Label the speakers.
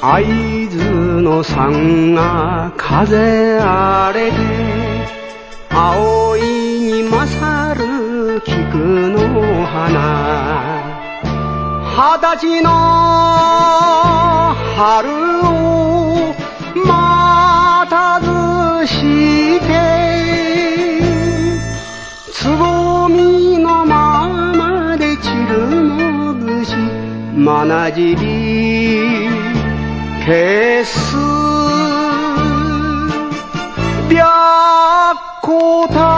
Speaker 1: 会津の山が風荒れて青いに勝る菊の花二十歳の春を待たずしてつぼみのままで散るの節まなじり消す白虎